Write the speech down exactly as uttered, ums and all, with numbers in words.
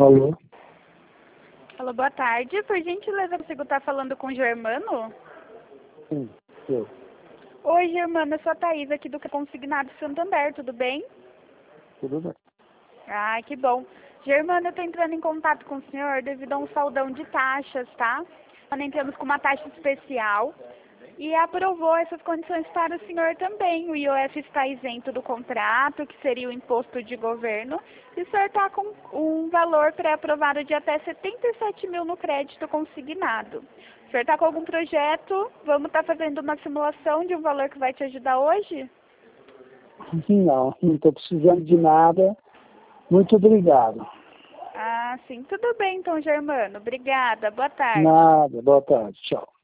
Alô? Alô, boa tarde. Por gentileza, consigo estar falando com o Germano? Sim, eu. Oi, Germano, eu sou a Thaís aqui do Consignado Santander, tudo bem? Tudo bem. Ah, que bom. Germano, eu estou entrando em contato com o senhor devido a um saldão de taxas, tá? Nós entramos com uma taxa especial e aprovou essas condições para o senhor também. O I O F está isento do contrato, que seria o imposto de governo, e o senhor está com um valor pré-aprovado de até setenta e sete mil no crédito consignado. O senhor está com algum projeto? Vamos estar fazendo uma simulação de um valor que vai te ajudar hoje? Não, não estou precisando de nada. Muito obrigado. Ah, sim. Tudo bem, então, Germano. Obrigada. Boa tarde. Nada. Boa tarde. Tchau.